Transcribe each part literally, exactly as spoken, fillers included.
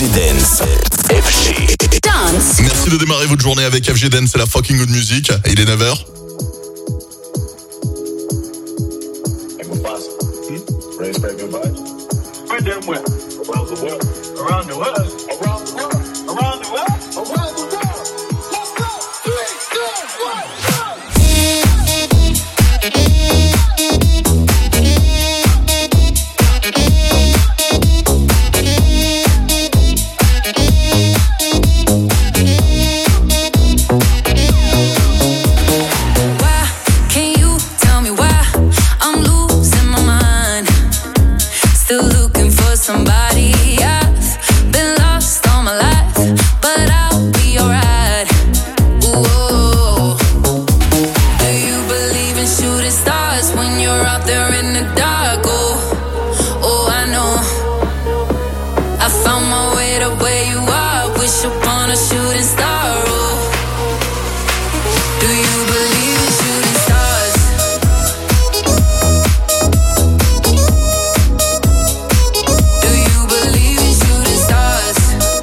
G Dance. F G Dance. Merci de démarrer votre journée avec F G Dance, c'est la fucking good music. Il est neuf heures. Around the world, around the world, around the world, around the world, around the world. Let's go. Three, two, one, Why can't you tell me why I'm losing my mind? Still looking for somebody. I've been lost all my life, but I'll be alright. Ooh, do you believe in shooting stars when you're out there in the dark? Oh, oh, I know. I found my way to where you are. Wish upon a shooting star. Oh, do you believe in shooting stars? Do you believe in shooting stars?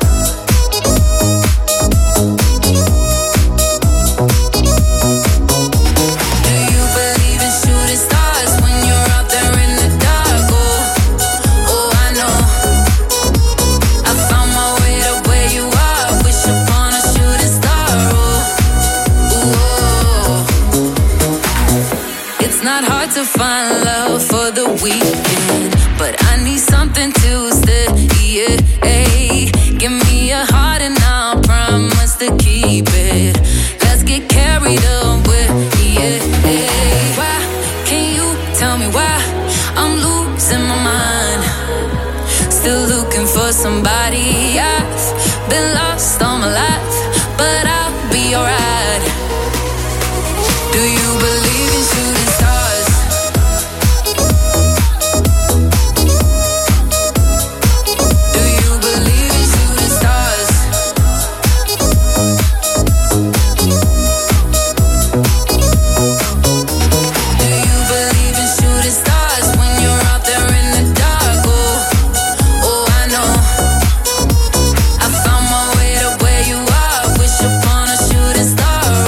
Do you believe in shooting stars when you're out there in the dark? Oh, oh, I know. I found my way to where you are. Wish upon a shooting star. Oh, ooh. It's not hard to find love for the weekend, but I need something to stay. Yeah, give me a heart and I'll promise to keep it. Let's get carried away. Yeah, why can't you tell me why I'm losing my mind? Still looking for somebody. I've been lost all my life, but I'll be alright. Do you believe in shooting stars? Do you believe in shooting stars? Do you believe in shooting stars when you're out there in the dark? Oh, oh, I know. I found my way to where you are. Wish upon a shooting star.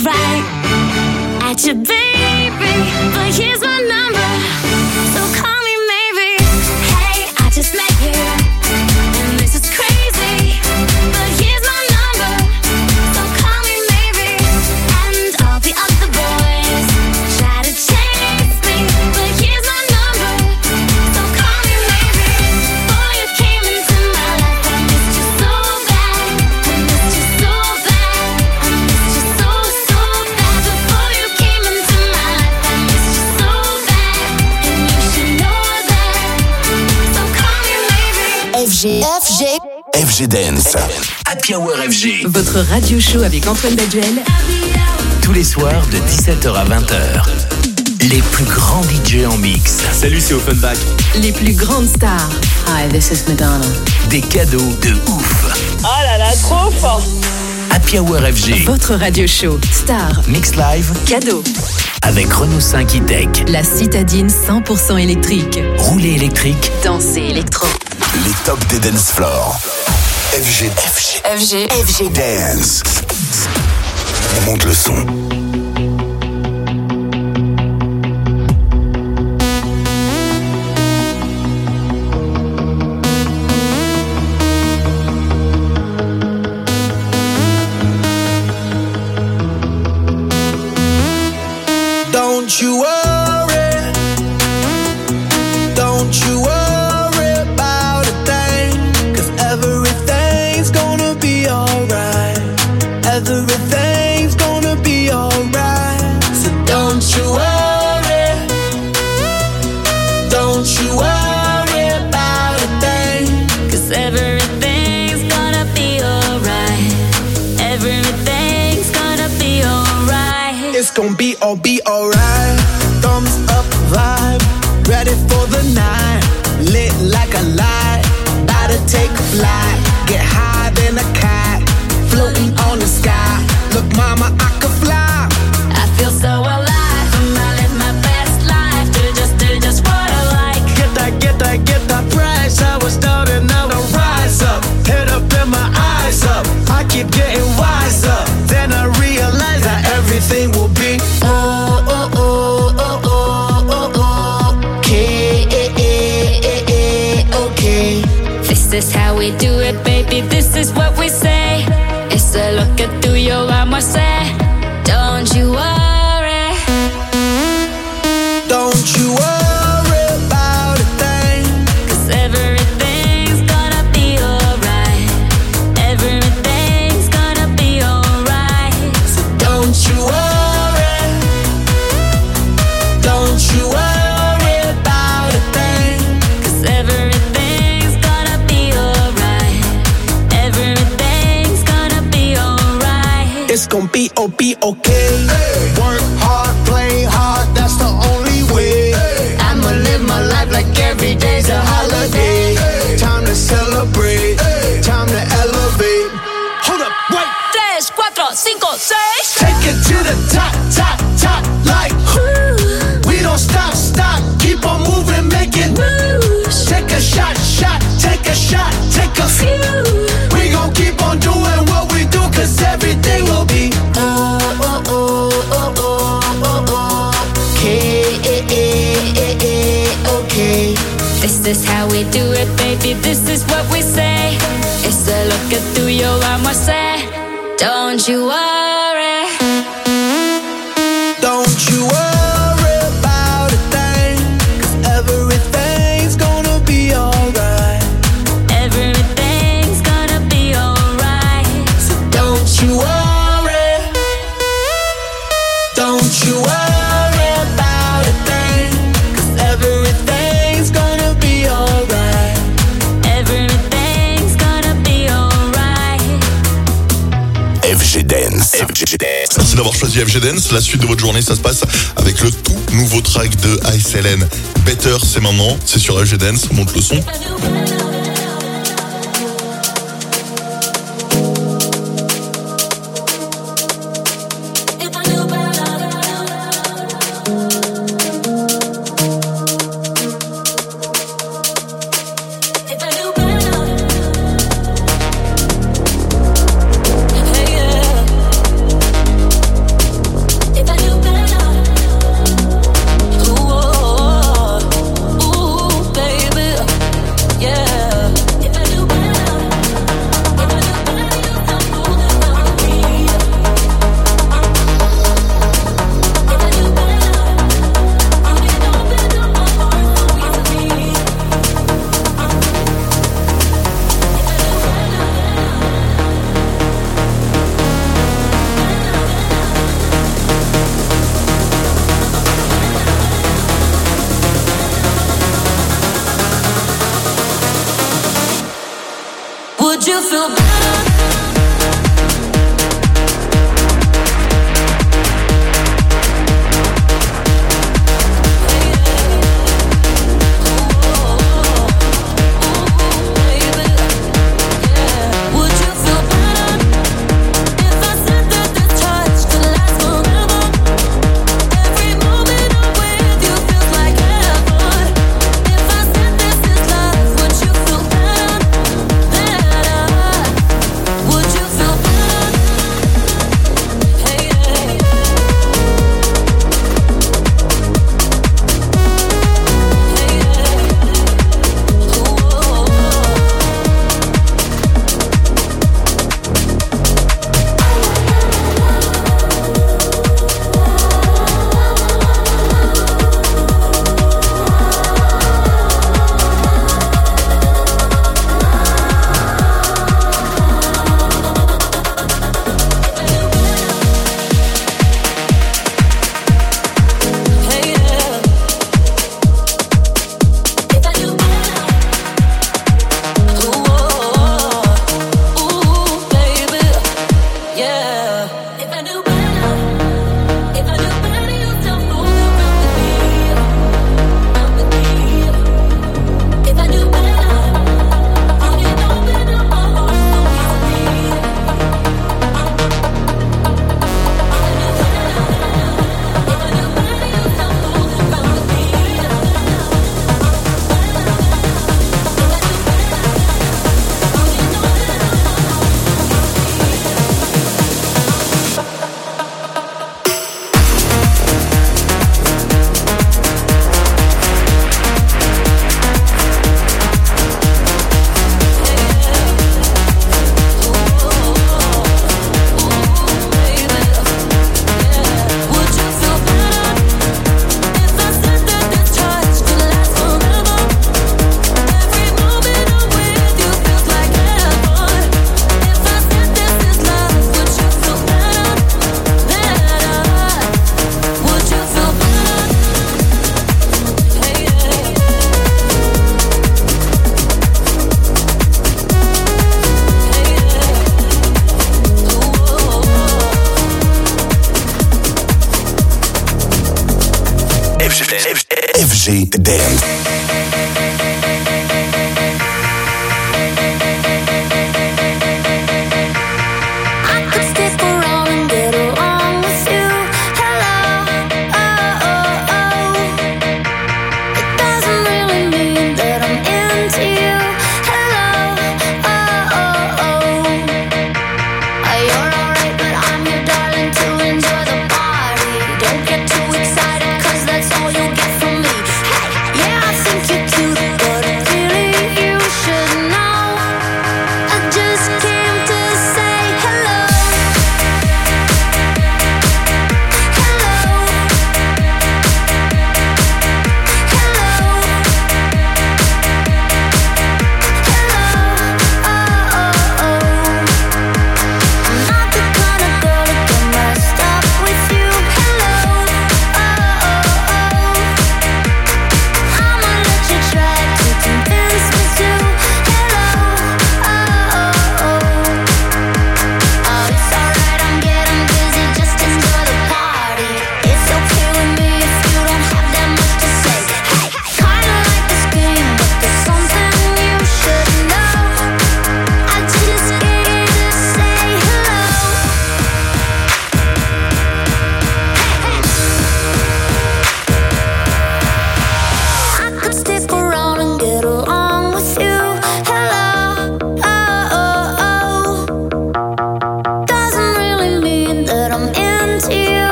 right at you, baby, but here's my number, so call me maybe. Hey, I just met you, and this is crazy, but here's my number, so call me maybe. And all the other boys try to chase me, but here's my number, so call me maybe. Before you came into my life, I missed you so bad, I missed you so bad, I missed you so, so bad. Before you came into my life, I missed you so bad, and you should know that, so call me maybe. F G, F G, F G Dance. Happy Hour F G. Votre radio show avec Antoine Baduel. Tous les soirs de dix-sept heures à vingt heures. Les plus grands D J en mix. Salut, c'est Offenbach. Les plus grandes stars. Hi, this is Madonna. Des cadeaux de ouf. Oh là là, trop fort. Happy Hour F G. Votre radio show. Star. Mix live. Cadeau. Avec Renault cinq E-Tech. La citadine cent pour cent électrique. Rouler électrique. Danser électro. Les tops des dance floors. F G. F G, F G, F G Dance. On monte le son. Don't you worry, don't you worry about a thing, 'cause everything's gonna be alright, everything's gonna be alright. So don't you worry, don't you worry about a thing, 'Cause everything's gonna be alright, everything's gonna be alright. it's gonna be all be alright. Thumbs up vibe, ready for the night, lit like a light, about to take a flight, get higher than a cat, floating on the sky. Look, mama, I could fly. I feel so alive, and I live my best life. Do just, do just what I like. Get that, get that, get that price. I was down and now I rise up. Head up and my eyes up. I keep getting wiser. Then I realize that everything will be oh, oh, oh, oh, oh, oh, okay, okay. This is how we do it, baby. This is what we say. It's a look at through your arm, I say. Don't you worry, Don't you worry about a thing. 'cause everything's gonna be alright. Everything's gonna be alright. So don't you worry, don't you worry about a thing. 'Cause everything's gonna be alright. Everything's gonna be alright. It's gonna be oh be okay. Work hard, play hard, that's the only way. I'ma live my life like every day's a holiday. Time to celebrate, time to elevate. Hold up, wait. Tres, cuatro, cinco, seis. Take it to the top, top, top, like Ooh, we don't stop, stop, keep on moving, making moves. Take a shot, shot, take a shot, take a few. We gon' keep on doing what we do, 'cause everything will be oh, oh, oh, oh, oh, oh, oh. Okay, okay. This is how we do it, baby. This is what we say. It's a look at through your arm, I say. Don't you worry, Don't you worry about a thing, 'cause everything's gonna be alright. everything's gonna be alright. So don't you worry, don't you worry about a thing, 'cause everything's gonna be alright. Everything's gonna be alright. F G Dance. F G Dance. Merci d'avoir choisi F G Dance. La suite de votre journée, ça se passe avec le tout nouveau track de A S L N. Better, c'est maintenant. C'est sur F G Dance. On monte le son. Would you feel better? F G Dance. Don't get too excited, cause that's all you'll get from me. Hey, yeah, I think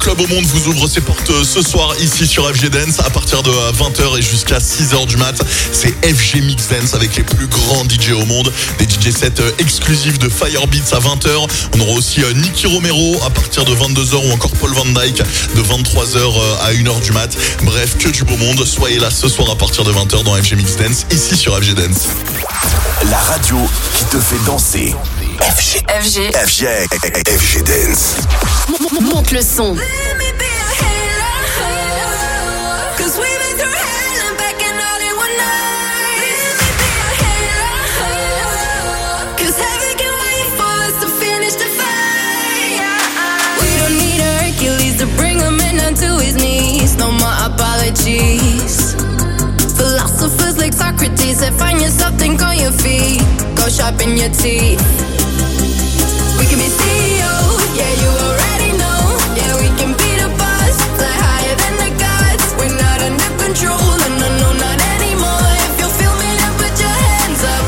club au monde vous ouvre ses portes ce soir ici sur F G Dance à partir de vingt heures et jusqu'à six heures du mat. C'est F G Mix Dance avec les plus grands D J au monde. Des D J sets exclusifs de Firebeats à vingt heures. On aura aussi Nicky Romero à partir de vingt-deux heures ou encore Paul Van Dyke de vingt-trois heures à une heure du mat. Bref, que du beau monde. Soyez là ce soir à partir de vingt heures dans F G Mix Dance ici sur F G Dance. La radio qui te fait danser. F G. F G. F G. F G Dance. Monte le son. No more apologies. Philosophers like Socrates said, find yourself, think on your feet. Go sharpen your teeth. We can be C E O, yeah, you already know. Yeah, we can be the boss, fly higher than the gods. We're not under control, no, no, no, not anymore. If you feel me, then put your hands up.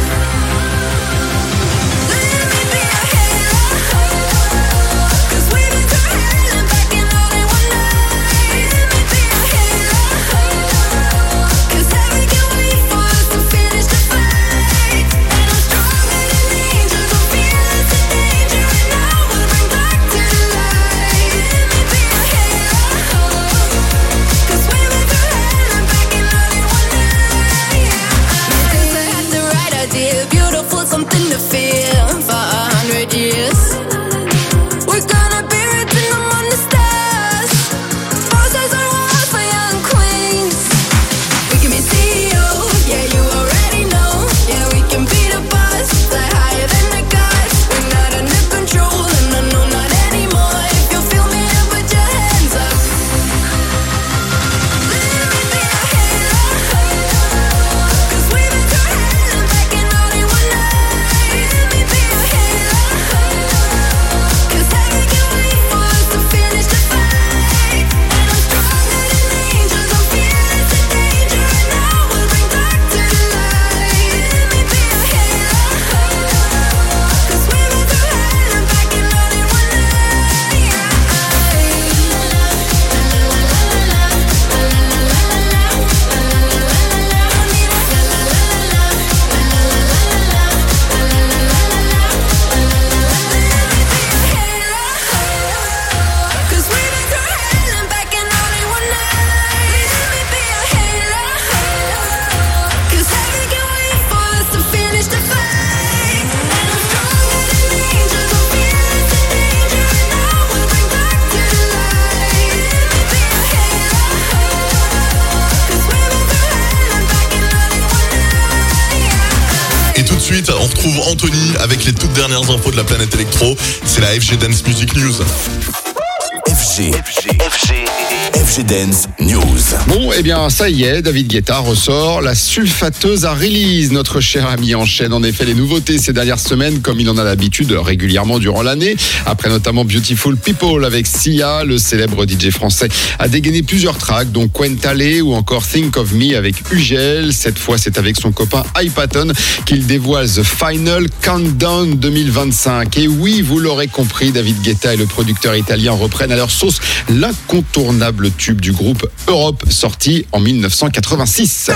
Let me be a hero, 'cause we've been through hell and back in all in one night. Let me be a hero, 'cause heaven can wait for us to finish the fight. And I'm stronger than angels, I'm fearless in danger, and I will bring back to the light. Let me be a hero, 'cause we've been through hell and back in all in one night. Because I had the right idea, beautiful, something to feel for a hundred years. We're gonna be written among the stars. Bosses on walls for young queens. We can be C E O, yeah, you already know. Yeah, we can be the boss, fly higher than the gods. We're not under control, no, no, no, not anymore. If you feel me, then put your hands up. Let me be a hero, 'cause we've been through hell and back in all in one night. Let me be a hero, 'cause heaven can wait for us to finish the fight. And I'm stronger than angels, I'm fearless in danger, and I will bring back to the light. Let me be a hero, 'cause we've been through hell and back in all in one night. Cause we've been through hell and back in all in one night. Let me be a hero, 'cause heaven can wait for us to finish the fight. And I'm stronger than angels, I'm fearless in danger, and I will bring back to the light. Let me be a hero, 'cause we've been through hell and back in all in one night. Et tout de suite, on retrouve Anthony avec les toutes dernières infos de la planète électro. C'est la F G Dance Music News. F G. F G. F G Dance News. Bon, eh bien, ça y est, David Guetta ressort la sulfateuse à release. Notre cher ami enchaîne en effet les nouveautés ces dernières semaines, comme il en a l'habitude régulièrement durant l'année. Après notamment Beautiful People avec Sia, le célèbre D J français a dégainé plusieurs tracks, dont Quentale ou encore Think of Me avec Ugel. Cette fois, c'est avec son copain Hypaton qu'il dévoile The Final Countdown deux mille vingt-cinq. Et oui, vous l'aurez compris, David Guetta et le producteur italien reprennent à leur sauce l'incontournable tube du groupe Europe, sorti en mille neuf cent quatre-vingt-six.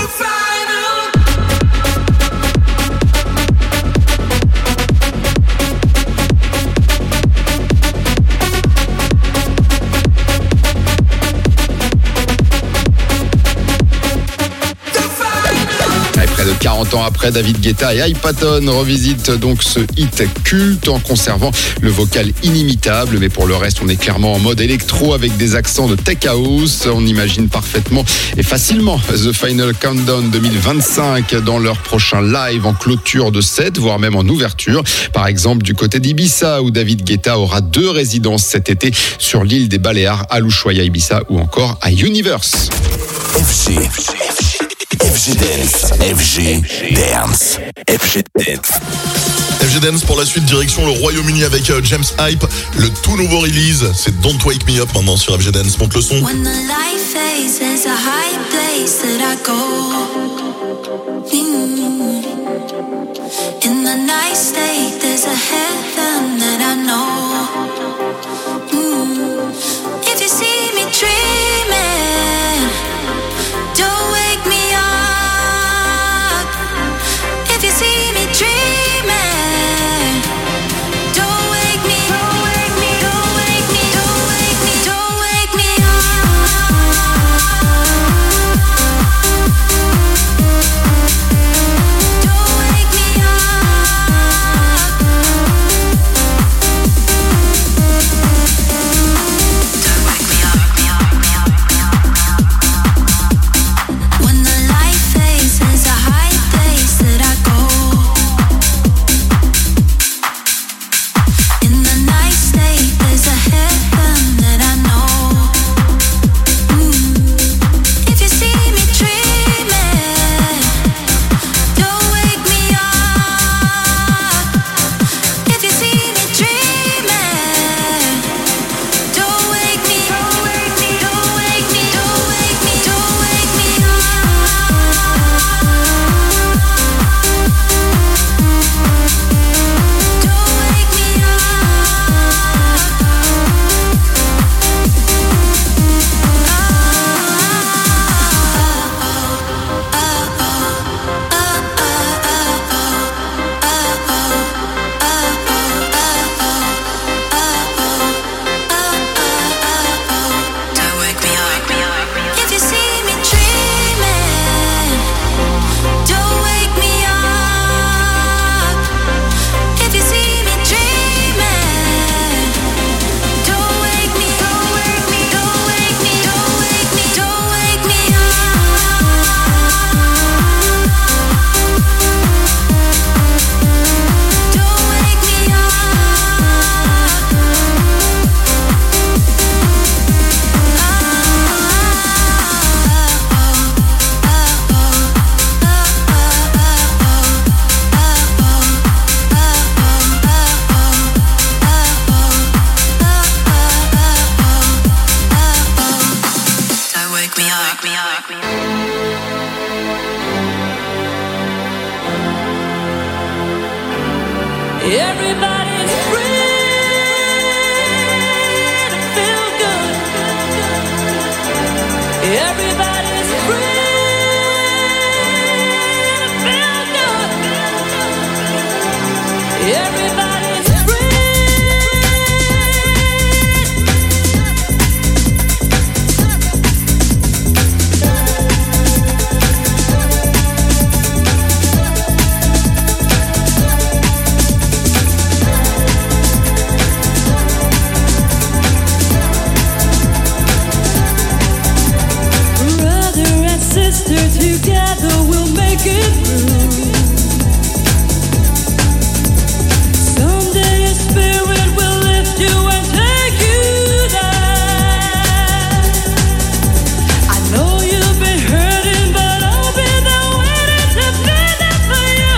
Près de quarante ans après, David Guetta et Hypaton revisitent donc ce hit culte en conservant le vocal inimitable. Mais pour le reste, on est clairement en mode électro avec des accents de tech house. On imagine parfaitement et facilement The Final Countdown deux mille vingt-cinq dans leur prochain live en clôture de set, voire même en ouverture. Par exemple, du côté d'Ibiza, où David Guetta aura deux résidences cet été sur l'île des Baléares, à l'Ushuaïa Ibiza ou encore à Universe. F G. F G Dance. F G Dance. F G Dance. F G Dance pour la suite, direction le Royaume-Uni avec euh, James Hype. Le tout nouveau release, c'est Don't Wake Me Up maintenant sur F G Dance. Monte le son. When the light fades, there's a high place that I go. Mm. In the night state, there's a heaven that I know. Mm. If you see Everybody's free to feel good. Everybody's free to feel good. Everybody's together we'll make it through. Someday your spirit will lift you and take you there. I know you've been hurting, but I'll be there waiting to be there for you.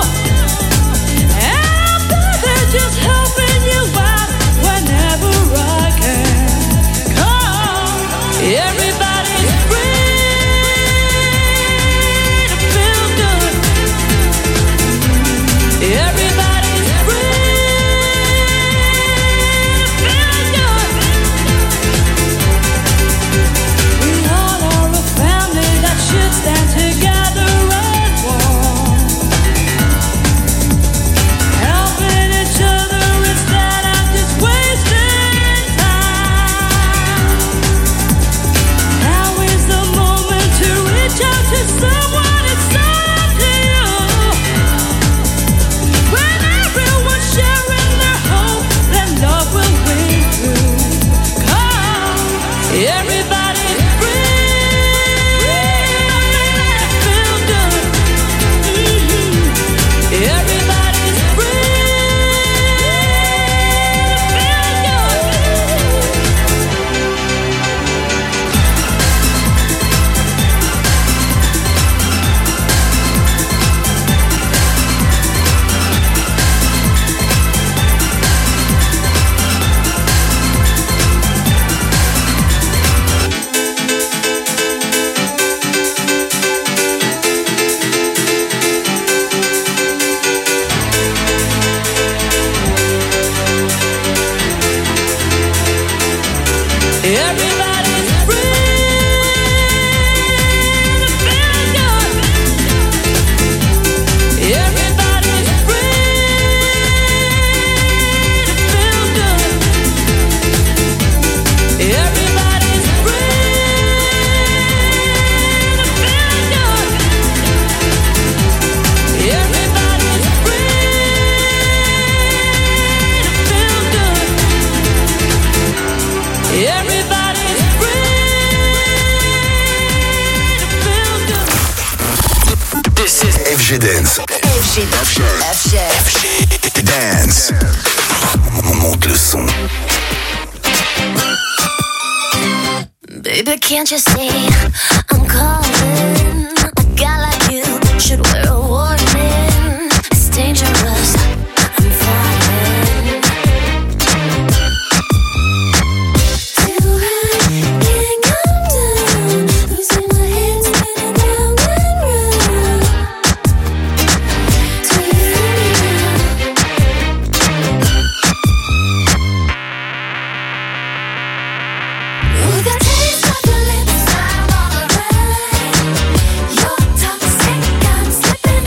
And I'll be there just helping you out whenever I can. Come, everybody's free. Everybody's free to feel good. We all are a family that should stand together as one, helping each other instead of just wasting time. Now is the moment to reach out to someone. It's up to you. When everyone's sharing their hope, then love will win through. Come, everybody's free to feel good. Mm-hmm. Everybody's free to feel good. Everybody's free to feel good. Everybody's free to feel good. Everybody's free to feel good. Everybody's free to feel good. Everybody's free to feel good. This is F G Dance. F G. F G. F G Dance. Monte le son. Baby, can't you see I'm calling? A guy like you should wear a warning. It's dangerous, I'm falling. Till I can't come down, losing my head, spinning round and round. Do you feel me now? Oh, that taste of your lips, I'm all around. You're toxic, I'm slipping.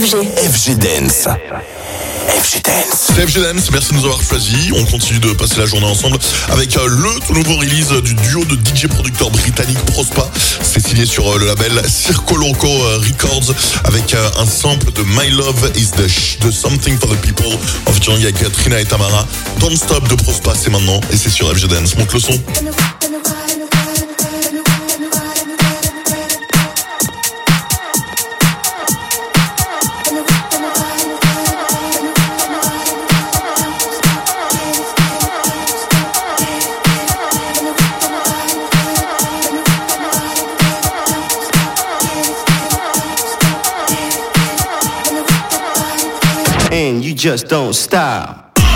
F G. F G Dance. F G Dance. C'est F G Dance, merci de nous avoir choisis. On continue de passer la journée ensemble avec euh, le tout nouveau release du duo de D J producteurs britanniques Prospa. C'est signé sur euh, le label Circoloco euh, Records avec euh, un sample de My Love is the, sh- the Something for the People en featuring avec Trina et Tamara. Don't Stop de Prospa, c'est maintenant et c'est sur F G Dance. Monte le son. And you just don't stop.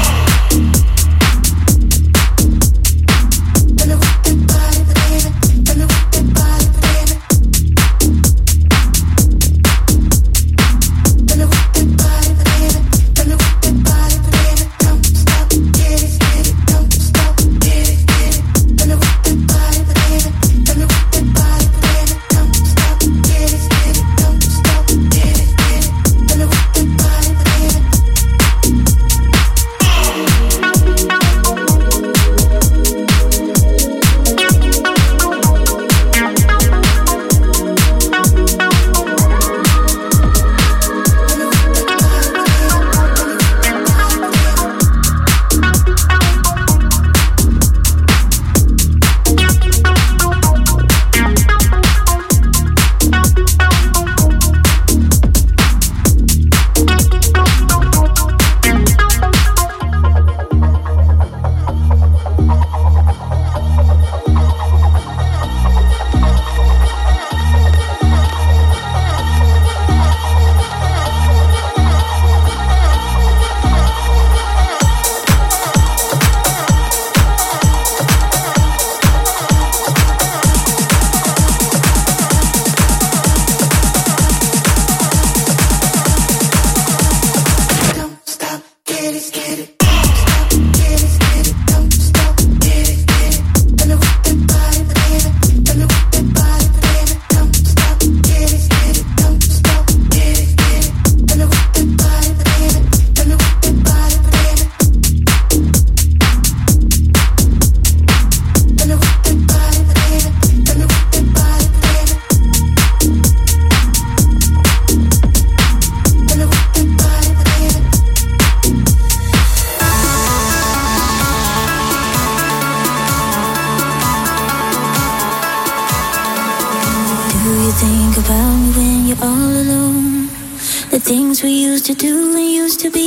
think about me when you're all alone. The things we used to do and used to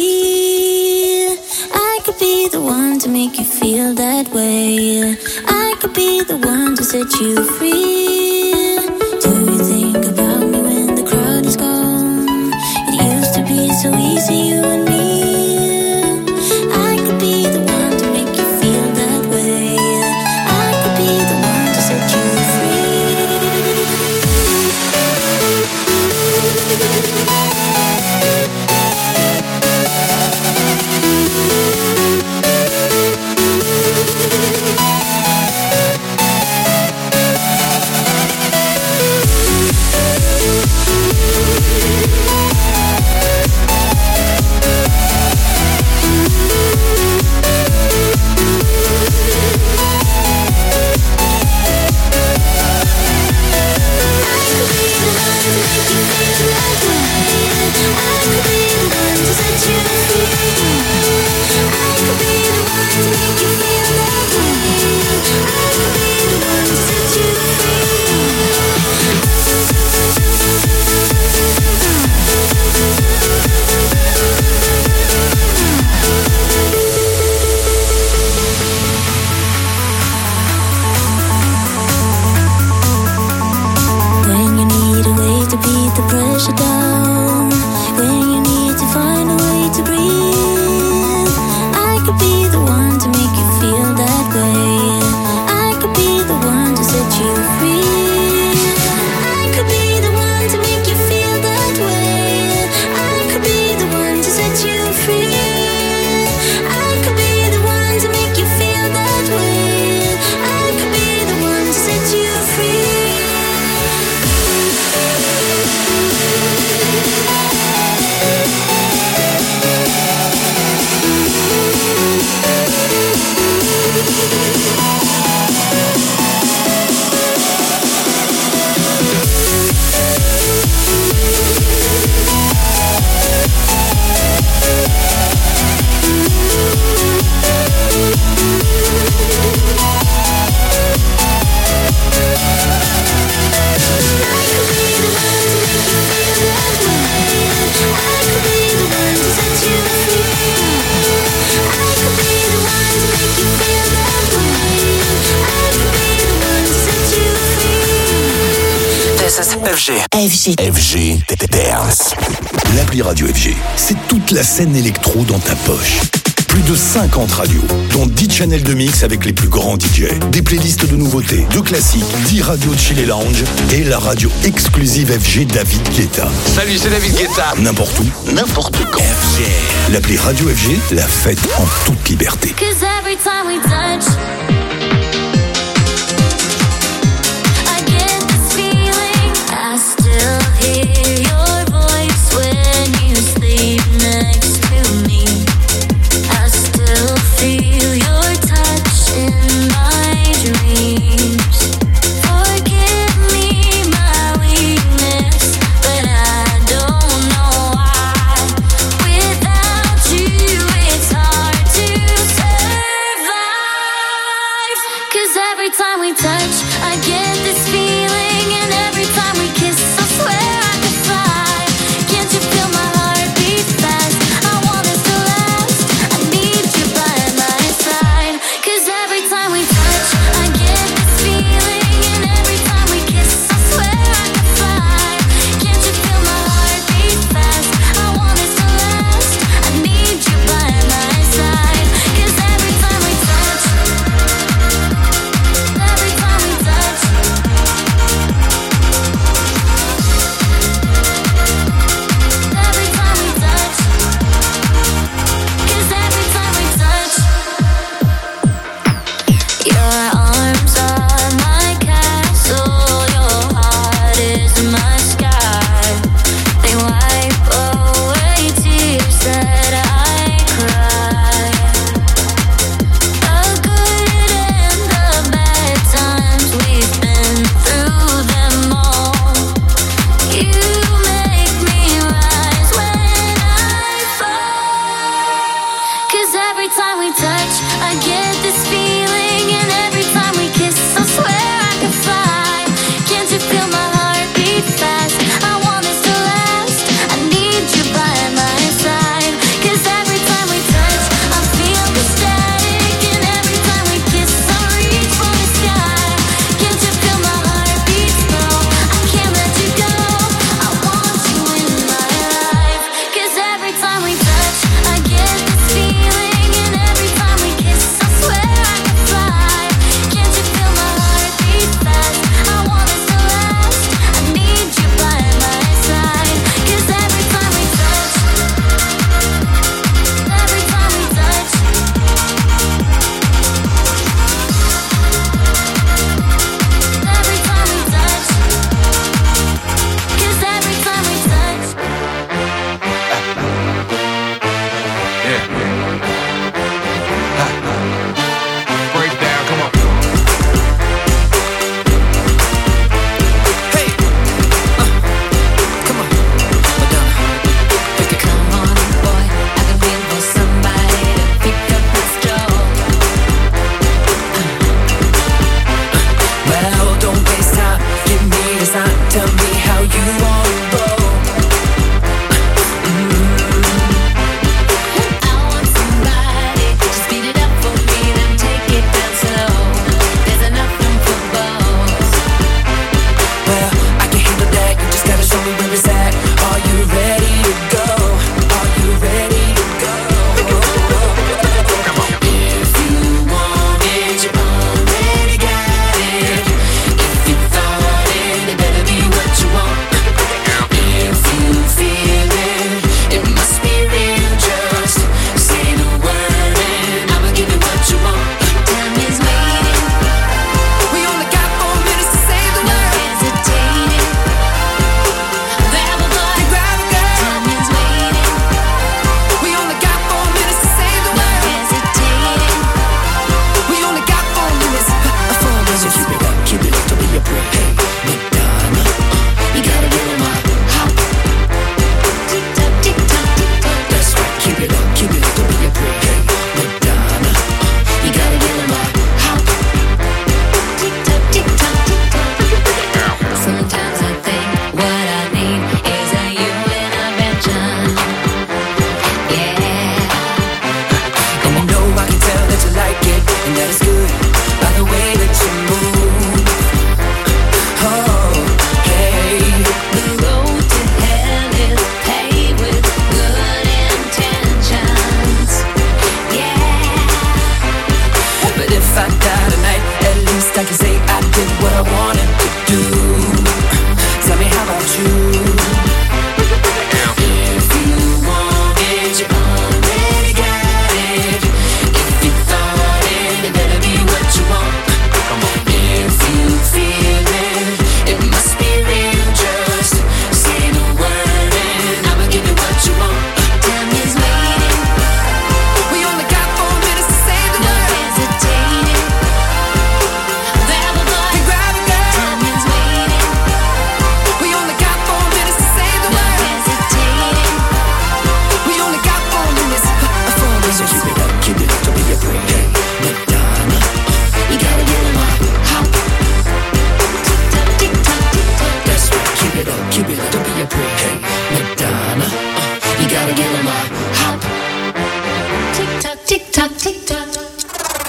be. I could be the one to make you feel that way. I could be the one to set you free. Do you think about me when the crowd is gone? It used to be so easy, you and me. I could be the one to make you feel that way. I could be the one to set you F G. F G. F G Dance. L'appli Radio F G, c'est toute la scène électro dans ta poche. Plus de cinquante radios, dont dix channels de mix avec les plus grands D J. Des playlists de nouveautés, de classiques, dix radios chill et lounge et la radio exclusive F G David Guetta. Salut, c'est David Guetta. N'importe où, n'importe quand. F G. L'appli Radio F G, la fête en toute liberté. Cause every time we touch, I get this feeling. I still hear your voice when you sleep next to me. I still feel your touch in my dreams. Forgive me my weakness, but I don't know why. Without you, it's hard to survive. 'Cause every time we touch, I get this feeling, and every time we kiss, I swear I could fly. Can't you feel my heart beat fast? I want us to last. I need you by my side. 'Cause every time we touch, I get this feeling, and every time we kiss, I swear I could fly. Can't you feel my heart beat fast? I want us to last. I need you by my side. 'Cause every time we touch, every time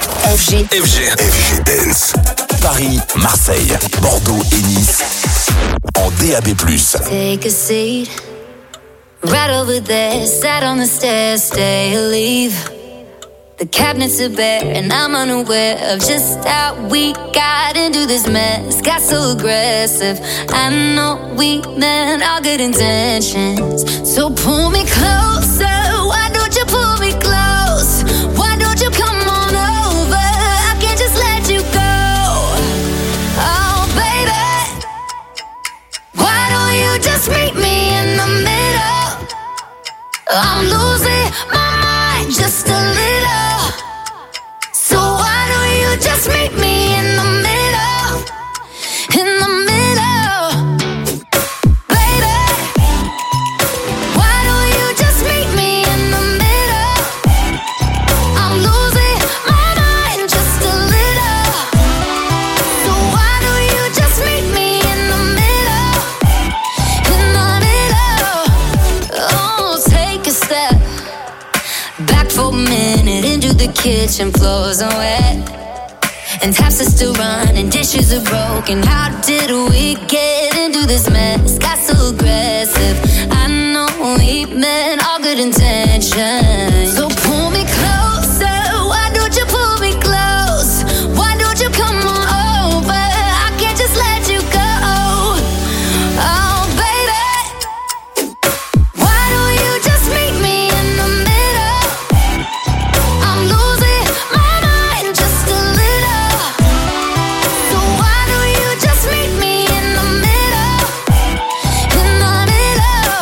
F G. F G. F G Dance. Paris, Marseille, Bordeaux et Nice. En D A B plus. Take a seat. Right over there, sat on the stairs, stay or leave. The cabinets are bare and I'm unaware of just how we got into this mess. Got so aggressive. I know we meant all good intentions. So pull me closer. Why don't you pull me close? Why don't you come on over? I can't just let you go. Oh baby, why don't you just meet me in the middle? I'm losing my mind just a little. So why don't you just meet me in the middle? In the middle, baby. Why don't you just meet me in the middle? I'm losing my mind just a little. So why don't you just meet me in the middle? In the middle. Oh, take a step back for a minute into the kitchen, floors are wet and taps are still running, dishes are broken. How did we get into this mess? Got so aggressive. I know we meant all good intentions. So pull me closer. Why don't you pull me close? Why don't you come on over? I can't just let you go. Oh baby, why don't you just meet me in the middle? I'm losing my mind just a little. So why don't you just meet me in the middle? In the middle.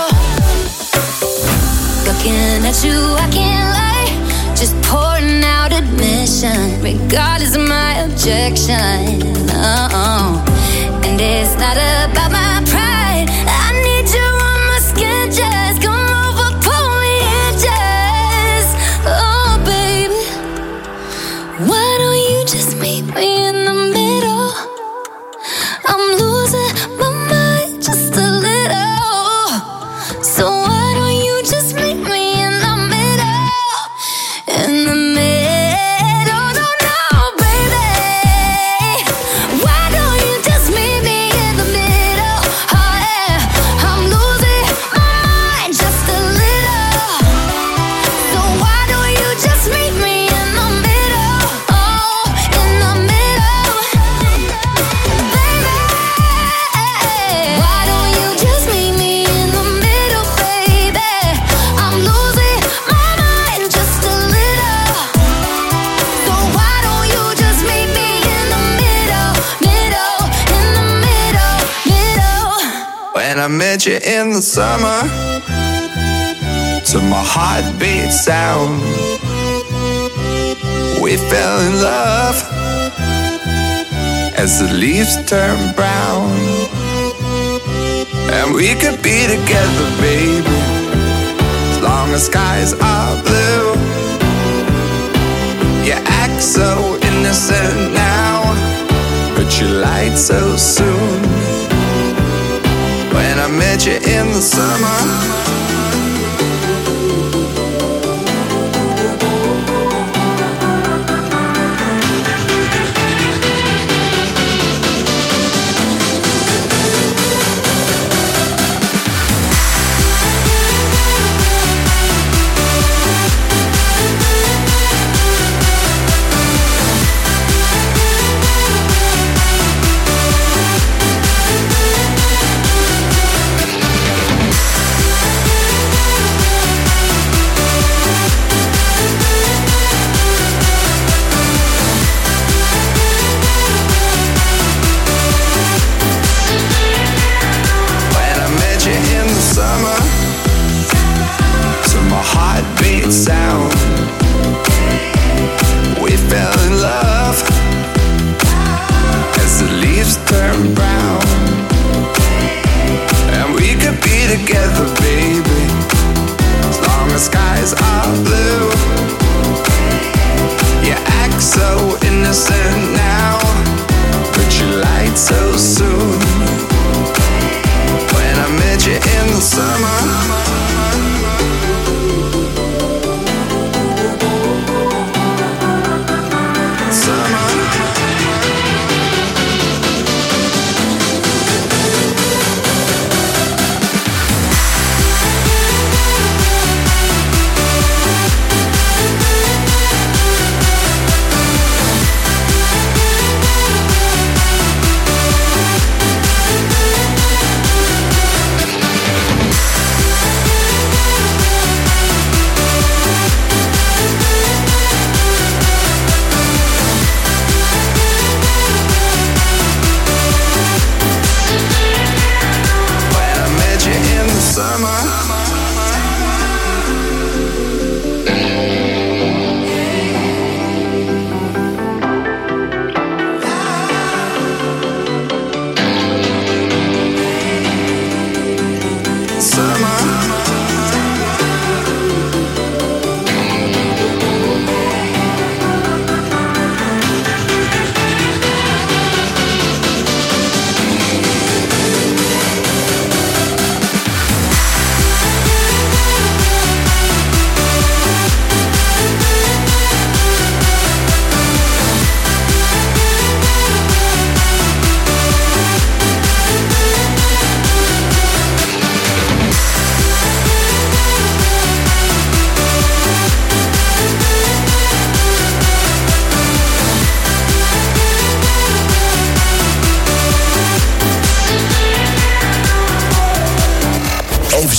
Looking at you, I can't lie. Just pouring out admission, regardless of my objection. Oh, and it's not about my pride. I need you on my skin, just come over, pull me in, just. Oh, baby, why don't you just meet me in the middle? I'm losing my mind just a little. So why don't you just meet me in the middle? In the middle, no, no, baby. Why don't you just meet me in the middle? Oh yeah, I'm losing my mind just a little. So why don't you just meet me in the middle? Oh, in the middle, baby. Why don't you just meet me in the middle, baby? I'm losing my mind just a little. So why don't you just meet me in the middle, middle, in the middle, middle? When I met you in the summer, to my heartbeat sound, we fell in love as the leaves turn brown. And we could be together, baby, as long as skies are blue. You act so innocent now, but you lied so soon. When I met you in the summer,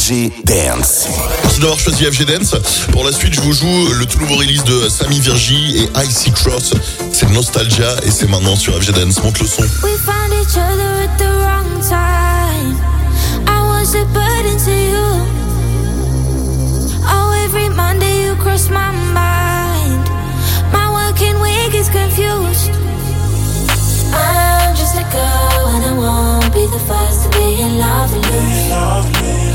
G Dance. Merci d'avoir choisi F G Dance. Pour la suite, je vous joue le tout nouveau release de Sammy Virgie et Icy Cross. C'est Nostalgia et c'est maintenant sur F G Dance. Monte le son. We found each other at the wrong time. I was a burden to you. Oh, every Monday you cross my mind. My working week is confused. I'm just a girl and I won't be the first to be in love with you.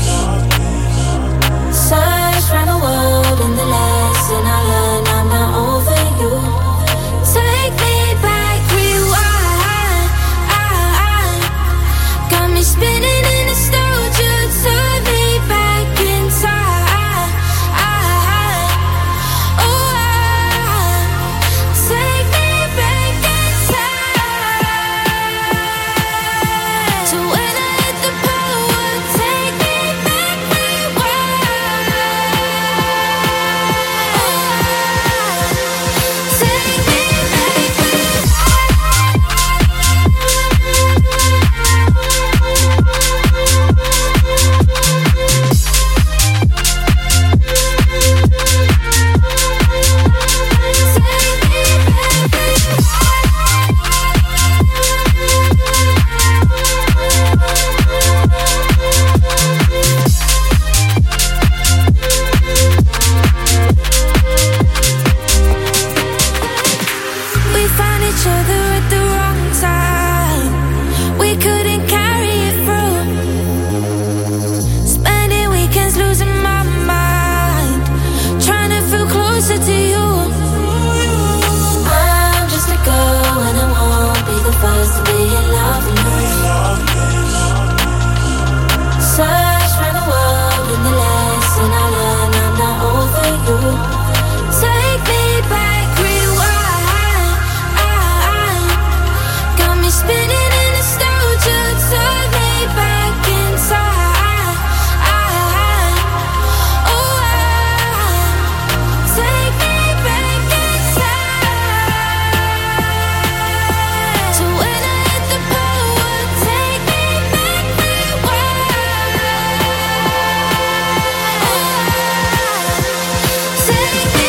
Search round the world and the lesson I learned, I'm not over you. Take me back, rewind. Got me spinning in nostalgia. Turn me back in time. Oh, take me back in time to when I hit the power. Take me back, rewind. Take me We found each other at the wrong time. We couldn't carry it through. Spending weekends losing my mind, trying to feel closer to you. I'm just a girl and I won't be the first to be in love with you. Search round the world and the lesson I learned, I'm not over you. Take me back, rewind. Got me spinning in nostalgia. Turn me back in time. Oh, take me back in time to when I hit the power. Take me back, rewind. Take me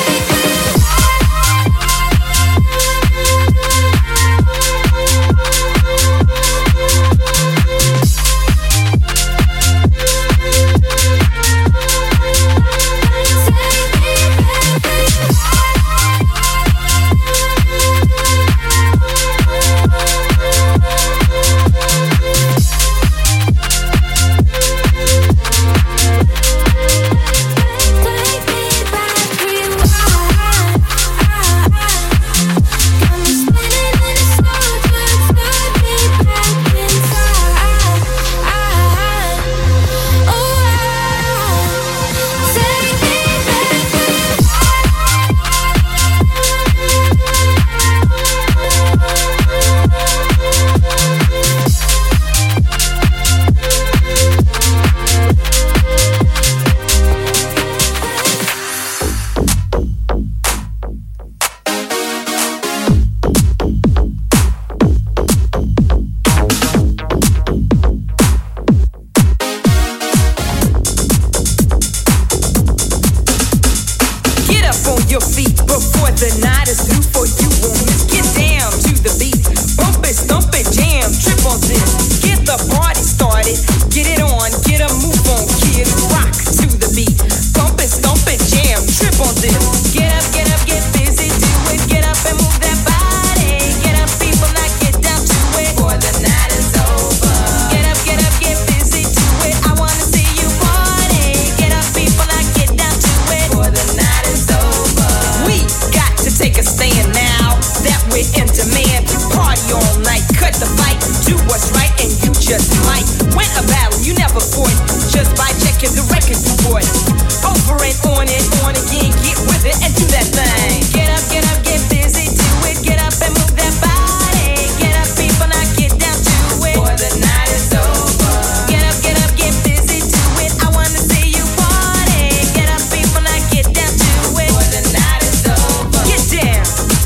Get up on your feet before the night is through for you. Won't miss. Get down to the beat. Bump it, stomp it, jam, trip on this. Get the party started. Get it on, get a move on, kids. Rock to the beat. Bump it, stomp it, jam, trip on this. Get up, get up, get busy, do it. Get up and move that body. Get up, people, now get down to it. Before the night is over. Get up, get up, get busy, do it. I wanna see you party. Get up, people, now get down to it. Before the night is over. We got to take a stand now that we're in demand. Party all night, cut the fight, do what's right, and you just might win a battle you never fought just by checking the record report. Over and on and on again, get with it and do that thing. Get up, get up, get busy, do it. Get up and move that body. Get up, people, now get down to it. Before the night is over. Get up, get up, get busy, do it. I wanna see you party. Get up, people, now get down to it. Before the night is over. Get down.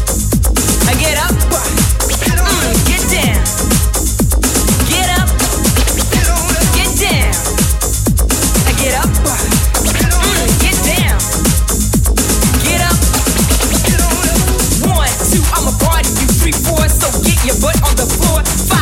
I get up. Mm, get down. Get up. Get down. I four, five.